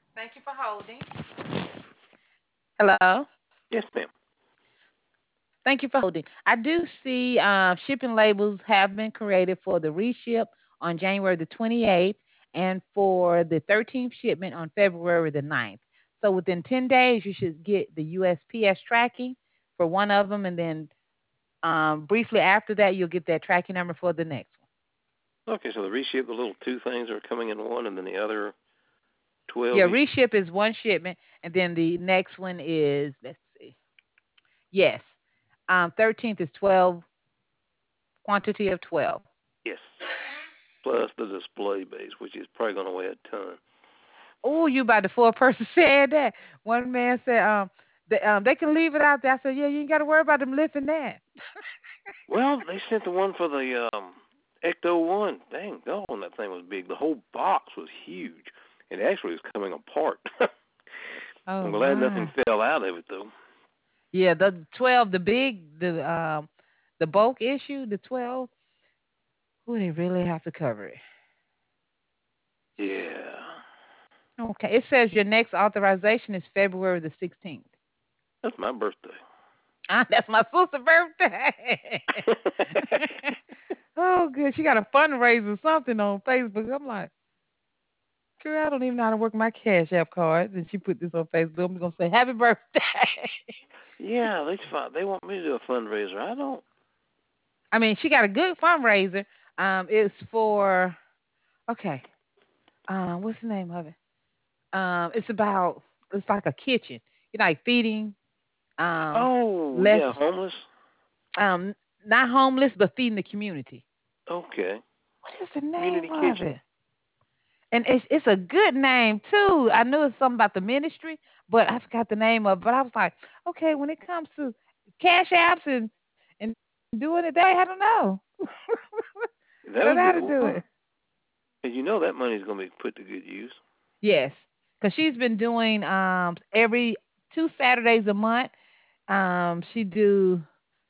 Thank you for holding. Hello. Yes, ma'am. Thank you for holding. I do see shipping labels have been created for the reship on January the 28th and for the 13th shipment on February the 9th. So within 10 days, you should get the USPS tracking for one of them. And then briefly after that, you'll get that tracking number for the next one. Okay, so the reship, the little two things are coming in one, and then the other 12 Yeah, each. reship is one shipment. And then the next one is, let's see. Yes. 13th is 12, quantity of 12. Yes. Plus the display base, which is probably going to weigh a ton. Oh, you about the four person said that. One man said, they can leave it out there. I said, yeah, you ain't got to worry about them lifting that. Well, they sent the one for the Ecto One. Dang, gone, that thing was big. The whole box was huge. It actually was coming apart. I'm Oh glad nothing my. fell out of it though. Yeah, the 12, the bulk issue, the 12. Who they really have to cover it? Yeah, Okay, it says your next authorization is February the 16th. that's my birthday. Ah, that's my sister's birthday. Oh, good. She got a fundraiser something on Facebook. I'm like, girl, I don't even know how to work my Cash App cards. And she put this on Facebook. I'm gonna say happy birthday. Yeah, they want me to do a fundraiser. I don't. I mean, she got a good fundraiser. It's for okay. What's the name of it? It's about it's like a kitchen. You know, like feeding Oh yeah, less homeless. um not homeless but feeding the community. Okay, What is the name community of kitchen. it? And it's a good name too. I knew it's something about the ministry, but I forgot the name of it. But I was like, okay, when it comes to cash apps and doing it that way, I don't know. I That don't would know be how to do well. it. And you know that money's going to be put to good use. Yes, because she's been doing every 2 Saturdays a month. She do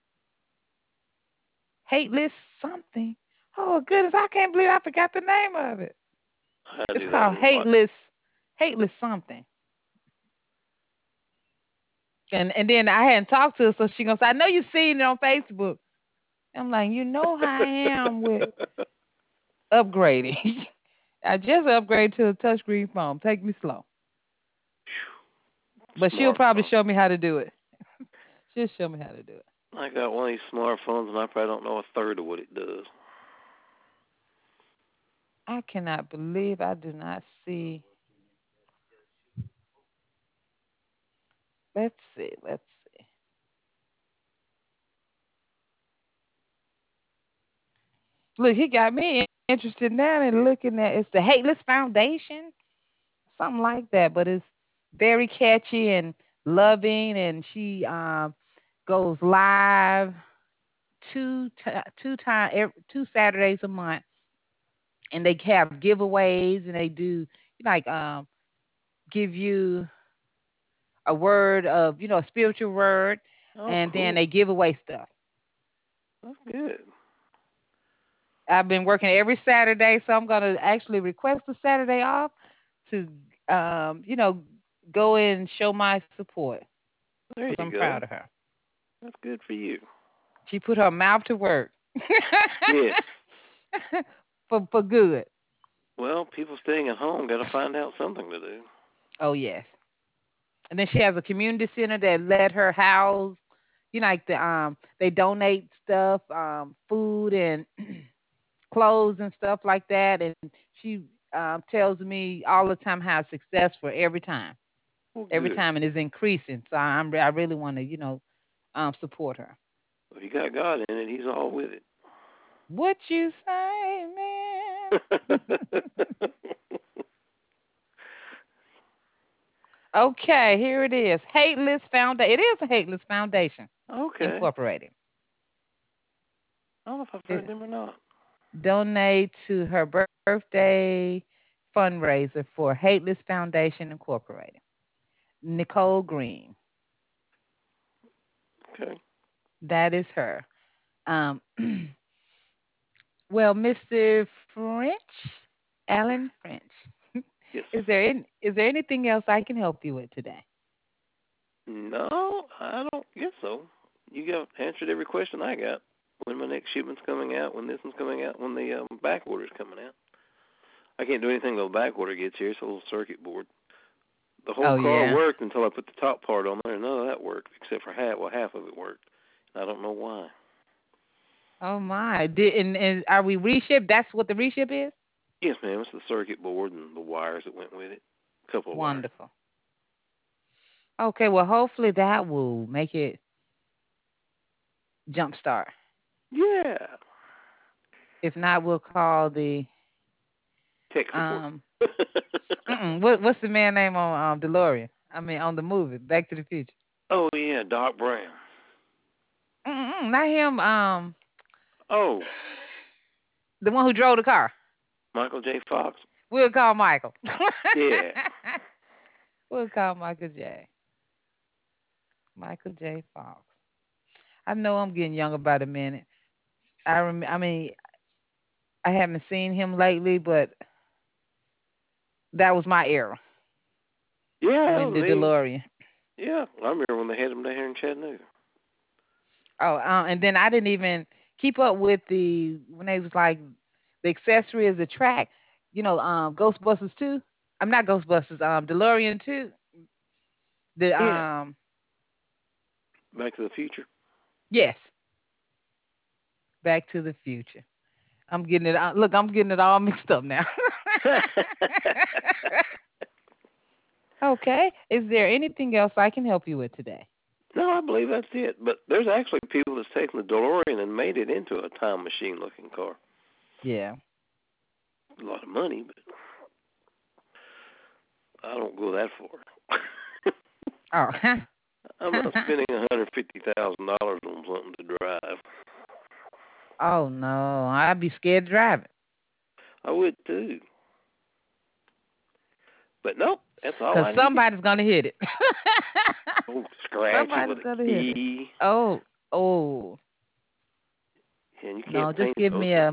hate list something. Oh goodness, I can't believe I forgot the name of it. I It's do that called a lot. hate list something. And then I hadn't talked to her, so she gonna say, I know you seen it on Facebook. I'm like, you know how I am with upgrading. I just upgraded to a touchscreen phone. Take me slow. But she'll probably Smartphone. show me how to do it. She'll show me how to do it. I got one of these smartphones, and I probably don't know a third of what it does. I cannot believe I do not see. Let's see. Let's see. Look, he got me interested now in looking at it's the Hateless Foundation, something like that. But it's very catchy and loving, and she goes live two Saturdays a month, and they have giveaways, and they do like give you a word of a spiritual word, Oh, and then cool. they give away stuff. That's good. I've been working every Saturday, so I'm gonna actually request a Saturday off to um, you know go in and show my support There because you I'm proud go. of her. That's good for you. She put her mouth to work Yes. for good. Well, people staying at home got to find out something to do. Oh yes. And then she has a community center that let her house, like they donate stuff, food and clothes and stuff like that. And she tells me all the time how successful Well, every good. time, and is increasing. So I really want to support her. If you got God in it, He's all with it. What you say, man? Okay, here it is. Hateless Foundation. It is a Hateless Foundation Okay. Incorporated. I don't know if I've heard It, them or not. donate to her birthday fundraiser for Hateless Foundation Incorporated. Nicole Green. Okay. That is her. Um, well, Mr. French, Alan French. Yes. Is there anything else I can help you with today? No, I don't guess so. You got answered every question I got. When my next shipment's coming out, when this one's coming out, when the back order's coming out. I can't do anything till the back order gets here. It's a little circuit board. The whole Oh car yeah. worked until I put the top part on there. None of that worked except for half. Well, half of it worked. I don't know why. Oh my. And are we reship? That's what the reship is? Yes, ma'am. It's the circuit board and the wires that went with it. A couple of wires. Wonderful. Okay, well hopefully that will make it jumpstart. Yeah. If not, we'll call the Tech support. um what's the man name on DeLorean? I mean on the movie Back to the Future. Oh yeah, Doc Brown. Not him. Oh, The one who drove the car. Michael J. Fox. We'll call Michael. Yeah. We'll call Michael J. Michael J. Fox. I know I'm getting young about a minute. I mean, I haven't seen him lately, but that was my era. I'm Yeah, it in was the me. DeLorean. Yeah, I remember when they had them down here in Chattanooga. Oh, and then I didn't even keep up with the when they was like the accessory is the track. Ghostbusters 2. I'm not Ghostbusters. DeLorean 2. The Yeah, Back to the Future. yes, Back to the Future. I'm getting it. Look, I'm getting it all mixed up now. Okay. Is there anything else I can help you with today? No, I believe that's it. But there's actually people that's taken the DeLorean and made it into a time machine looking car. Yeah. A lot of money, but I don't go that far. Oh. I'm not spending $150,000 on something to drive. Oh no, I'd be scared to drive it I would too. But nope, that's all because I needed. somebody's gonna hit it. Oh, scratch it Somebody's with gonna a hit it. key. Oh, oh And you no, can't just paint give those me things. a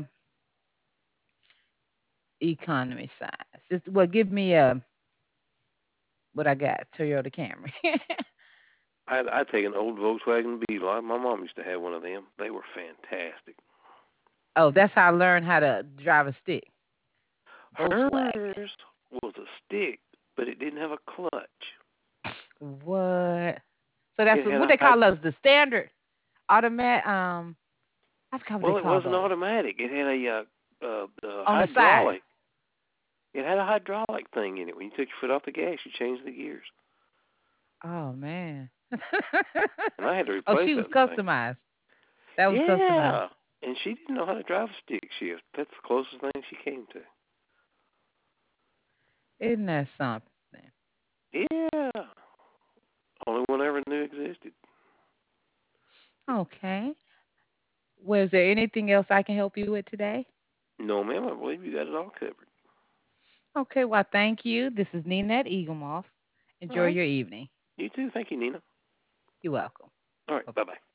economy size. Just well, give me a what I got Toyota Camry. I'd take an old Volkswagen Beetle. My mom used to have one of them. They were fantastic. Oh, that's how I learned how to drive a stick. Volkswagen. Hers was a stick, but it didn't have a clutch. What? So that's It had what a they call us, the standard automatic. I forgot what they well, it call wasn't those automatic. It had on the side. hydraulic. It had a hydraulic thing in it. When you took your foot off the gas, you changed the gears. Oh man. And I had to Oh, replace she was that thing. customized. That was customized. Yeah. And she didn't know how to drive a stick shift. That's the closest thing she came to. Isn't that something? Yeah. Only one I ever knew existed. Okay. Was there anything else I can help you with today? No, ma'am, I believe you got it all covered. Okay, well, thank you. This is Nina at Eagle Moss. All Enjoy right. your evening. You too. Thank you, Nina. You're welcome. All right. Bye bye. Bye bye.